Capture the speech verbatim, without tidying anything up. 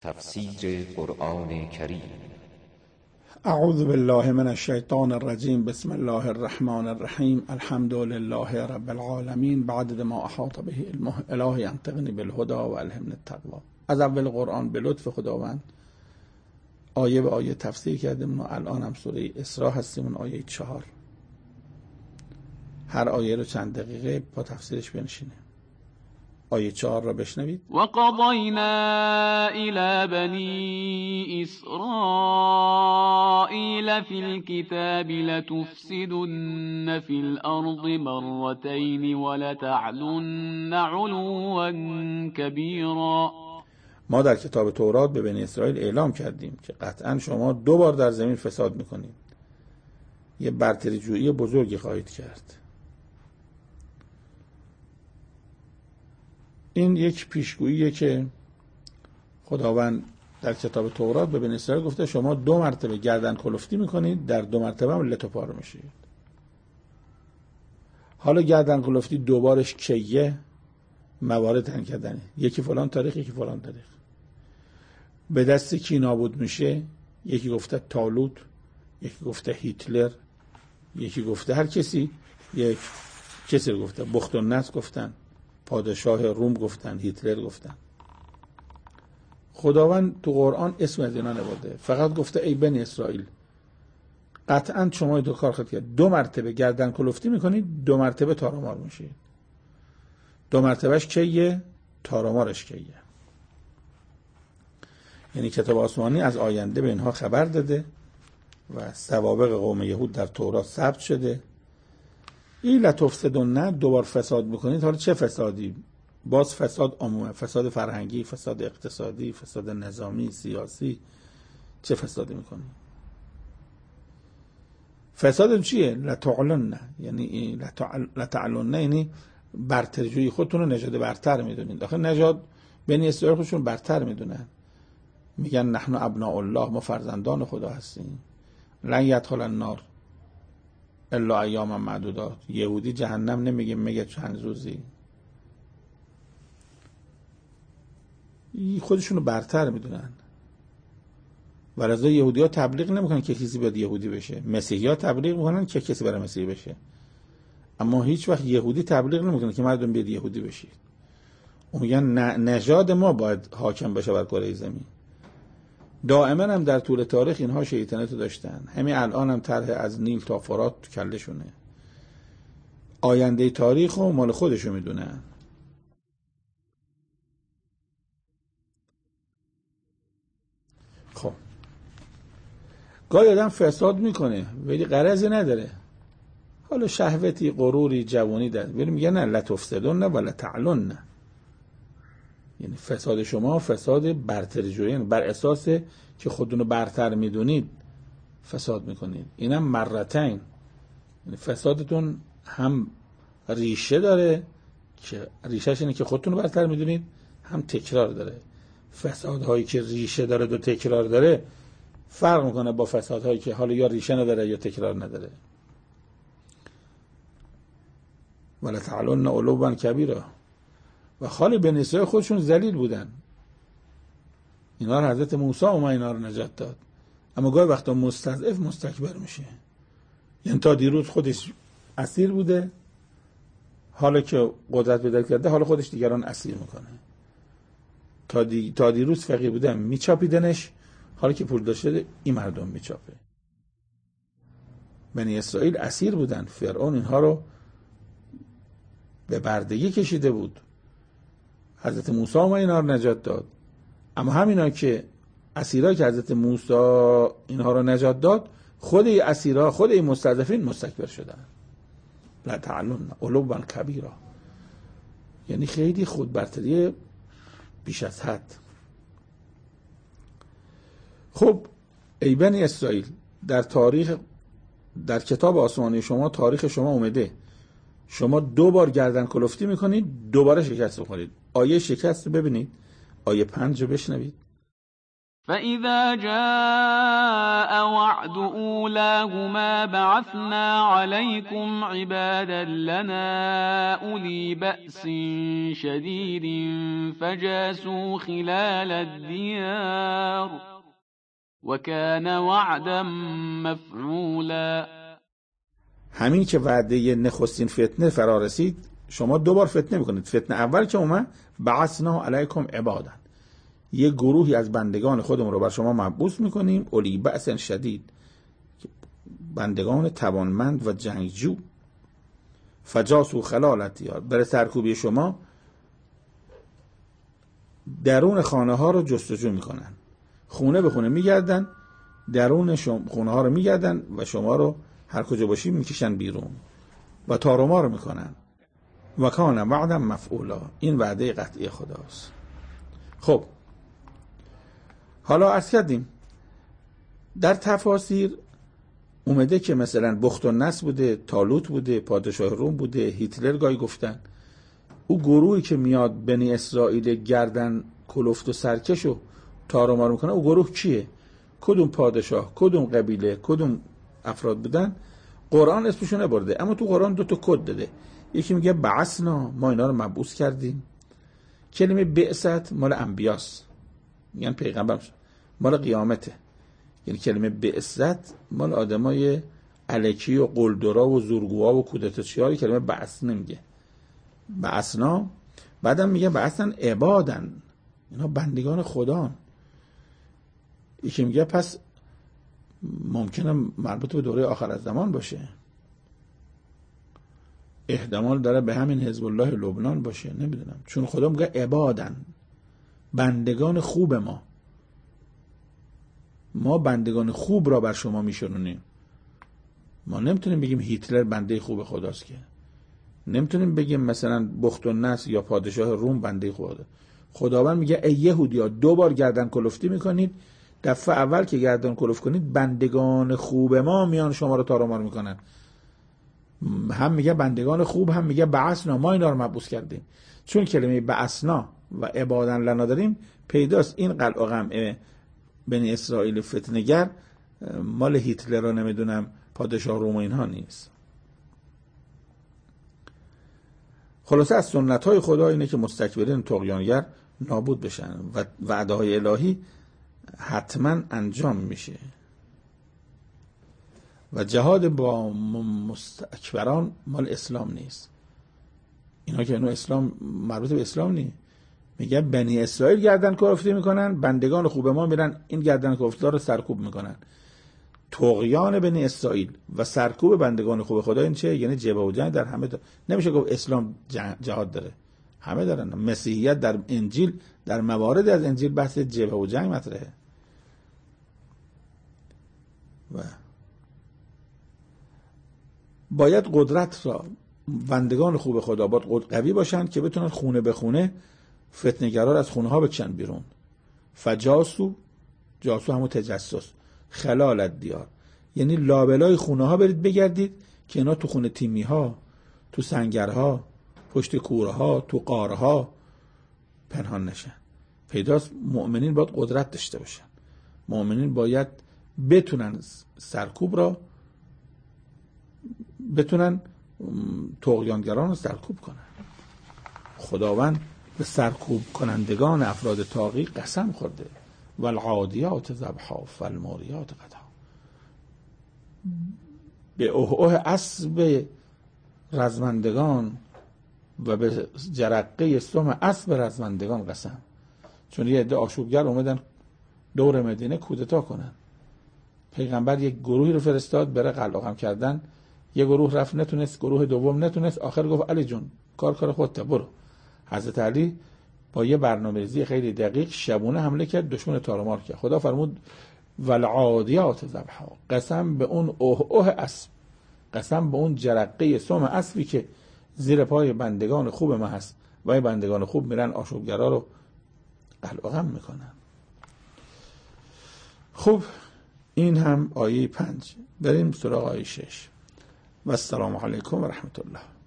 تفسیر قرآن کریم. اعوذ بالله من الشیطان الرجیم. بسم الله الرحمن الرحیم. الحمد لله رب العالمین. بعد ما احاط به علمه الهی انطقنی بالهدى و الهمنی التقوی. از اول قرآن به لطف خداوند آیه به آیه تفسیر کردیم و الان هم سوره اسراء هستیم، اون آیه چهار. هر آیه رو چند دقیقه با تفسیرش بنشینیم. آیه چهار را بشنوید. و قضینا الی بنی اسرائیل فی الكتاب لتفسدن فی الارض مرتین ولتعلن علوا کبیرا. ما در کتاب تورات به بنی اسرائیل اعلام کردیم که قطعا شما دو بار در زمین فساد میکنید، یه برتری جویی بزرگی خواهید کرد. این یک پیشگوییه که خداوند در کتاب تورات به بنی اسرائیل گفته شما دو مرتبه گردن کلفتی میکنید، در دو مرتبه هم لت و پاره میشید. حالا گردن کلفتی دوبارش کیه؟ موارد تن کردنه، یکی فلان تاریخ یکی فلان تاریخ. به دست کی نابود میشه؟ یکی گفته تالوت، یکی گفته هیتلر، یکی گفته هر کسی، یک کسی رو گفته، بخت النصر گفتن، پادشاه روم گفتن، هیتلر گفتن. خداوند تو قرآن اسم از اینا نبرده، فقط گفته ای بنی اسرائیل قطعا شما دو کار خواهید کرد، دو مرتبه گردن کلفتی میکنید، دو مرتبه تارمار میشید. دو مرتبهش کیه؟ تارمارش کیه؟ یعنی کتاب آسمانی از آینده به اینها خبر داده و سوابق قوم یهود در تورات ثبت شده. این لتفسدن، دوبار فساد میکنید. حالا چه فسادی؟ باز فساد عمومی، فساد فرهنگی، فساد اقتصادی، فساد نظامی، سیاسی. چه فسادی میکنید؟ فساد چیه؟ لتعلن، یعنی لتعلن یعنی برترجویی، خودتون رو نژاد برتر میدونید. آخه نژاد بنی اسرائیل خودشون برتر میدونن، میگن نحن ابناء الله، ما فرزندان خدا هستیم. لن یدخل النار الا ایاما معدودات. یهودی جهنم نمیگه، میگه چند روزی. خودشونو برتر میدونن. و رضا یهودی ها تبلیغ نمیکنن که کسی باید یهودی بشه، مسیحی ها تبلیغ میکنن که کسی برای مسیحی بشه، اما هیچ وقت یهودی تبلیغ نمیکنه که مردم بیاد یهودی بشید. اون میگن نژاد ما باید حاکم بشه بر کره زمین. دائما هم در طول تاریخ اینها شیطنت داشتن. همین الان هم طرح از نیل تا فرات تو کلشونه. آینده تاریخ و مال خودشو میدونن. خب گاهی آدم فساد میکنه ولی غرضی نداره، حالا شهوتی، غروری، جوانی داره، ولی میگه نه لتفسدن ولا تعلن. یعنی فساد شما فساد برتری جویی، بر اساس که خودتون برتر میدونید فساد میکنید. اینم مرتين، یعنی فسادتون هم ریشه داره که ریشهش اینه که خودتون برتر میدونید، هم تکرار داره. فسادهایی که ریشه داره و تکرار داره فرق میکنه با فسادهایی که حالا یا ریشه نداره یا تکرار نداره. ولا تعلن علوا کبیرا. و خالی بنی اسرائیل خودشون ذلیل بودن. اینا رو حضرت موسی اومد اینا رو نجات داد، اما گاهی وقتا مستضعف مستکبر میشه. یعنی تا دیروز خودش اسیر بوده، حالا که قدرت پیدا کرده حالا خودش دیگران اسیر میکنه. تا, دی... تا دیروز فقیر بوده میچاپیدنش، حالا که پول داشته این مردم میچاپه. بنی اسرائیل اسیر بودن، فرعون اینها رو به بردگی کشیده بود. حضرت موسی اومد اینا رو نجات داد، اما همینا که اسیرا که حضرت موسی اینها رو نجات داد، خود این اسیرا، خود این مستضعفین مستکبر شدن. لا تعلن علوا کبیرا، یعنی خیلی خود برتری بیش از حد. خب ای بنی اسرائیل، در تاریخ، در کتاب آسمانی شما تاریخ شما اومده شما دو بار گردن کلفتی میکنید، دوباره شکست بخورید. آیه شکست رو ببینید، آیه پنج رو بشنوید. فإذا جاء وعد أولاهما بعثنا عليكم عبادا لنا أولي بأس شديد فجاسوا خلال الديار وكان وعدا مفعولا. همین که وعده نخستین فتنه فرا رسید شما دوبار فتنه میکنید. فتنه اول که اومد بعثنا علیکم عبادا، یه گروهی از بندگان خودمون رو بر شما مبعوث میکنیم، اولی بأس شدید، بندگان توانمند و جنگجو، فجاسوا خلال الدیار، برای سرکوبی شما درون خانه ها رو جستجو میکنن، خونه به خونه میگردن، درون شما خونه ها رو میگردن و شما رو هر کجا باشی میکشن بیرون و تارومار میکنن. و کان وعدا مفعولا، این وعده قطعی خداست. خب حالا عرض کردیم در تفاسیر اومده که مثلا بخت و نصر بوده، طالوت بوده، پادشاه روم بوده، هیتلر گاهی گفتن. او گروهی که میاد بنی اسرائیل گردن کلفت و سرکش و تارومار میکنه، او گروه کیه؟ کدوم پادشاه، کدوم قبیله، کدوم افراد بودن؟ قرآن اسمشو نبرده، اما تو قرآن دو تا کد داده. یکی میگه بعثنا، ما اینا رو مبعوث کردیم. کلمه بعثت مال انبیاست، میگن پیغمبر، مال قیامته. یعنی کلمه بعثت مال آدمای الکی و قلدرا و زورگوها و کودتاچی‌ها، کلمه بعث نمیگه. بعثنا، بعدم میگه بعثن عبادن، اینا بندگان خدان. یکی میگه پس ممکنه مربوط به دوره آخر از زمان باشه، احتمال داره به همین حزب الله لبنان باشه، نمیدونم، چون خدا میگه عبادن، بندگان خوب ما ما بندگان خوب را بر شما میشنونیم. ما نمیتونیم بگیم هیتلر بنده خوب خداست، که نمیتونیم بگیم مثلا بخت و نصر یا پادشاه روم بنده خدا. خداوند میگه ای یهودیا دو بار گردن کلفتی میکنید، دفعه اول که گردن کلفت کنید بندگان خوب ما میان شما رو تارومار میکنن. هم میگه بندگان خوب، هم میگه بعثنا، ما اینا رو مبعوث کردیم. چون کلمه بعثنا و عبادن لنا داریم، پیداست این قلع و قمع بنی اسرائیل فتنگر مال هیتلر رو نمیدونم پادشاه روم اینها نیست. خلاصه از سنت های خدا اینه که مستکبرین طغیانگر نابود بشن و وعده های الهی حتما انجام میشه و جهاد با مستکبران مال اسلام نیست. اینا که اینو اسلام مربوط به اسلام نیست. میگه بنی اسرائیل گردن کلفتی میکنن، بندگان خوب ما میرن این گردن کلفتی رو سرکوب میکنن. طغیان بنی اسرائیل و سرکوب بندگان خوب خدا این چه؟ یعنی جبهه و جنگ در همه دا... نمیشه گفت اسلام جهاد داره، همه دارن. مسیحیت در انجیل، در موارد از انجیل بحث جبهه و جنگ مطرحه. و باید قدرت را بندگان خوب خدا باید قوی باشند که بتونن خونه به خونه فتنه‌گرا از خونه ها بکشن بیرون. فجاسو، جاسو همون تجسس، خلال الدیار، یعنی لابلای خونه ها برید بگردید که اینا تو خونه تیمی ها، تو سنگرها، پشت کوره ها، تو قاره ها پنهان نشن. پیداست مؤمنین باید قدرت داشته باشن. مؤمنین باید بتونن سرکوب را بتونن طغیانگران رو سرکوب کنن. خداوند به سرکوب کنندگان افراد طاغی قسم خورده، والعادیات ضبحا فالموریات قدحا، به اوه اوه اسب رزمندگان و به جرقه سم اسب رزمندگان قسم. چون یه عده آشوبگر اومدن دور مدینه کودتا کنن، پیغمبر یک گروهی رو فرستاد بره قلقم کردن، یه گروه رفت نتونست، گروه دوم نتونست، آخر گفت علی جون کار کار خودت، برو. حضرت علی با یه برنامه‌ریزی خیلی دقیق شبونه حمله کرد، دشمن تارمار کرد. خدا فرمود والعادیات ضبحا، قسم به اون اوه اوه اسب، قسم به اون جرقه سم اسبی که زیر پای بندگان خوب ما هست و این بندگان خوب میرن آشوبگرا رو قلقم میکنن. خب این هم آیه پنج. بریم سراغ آیه شش. و السلام علیکم و رحمت الله.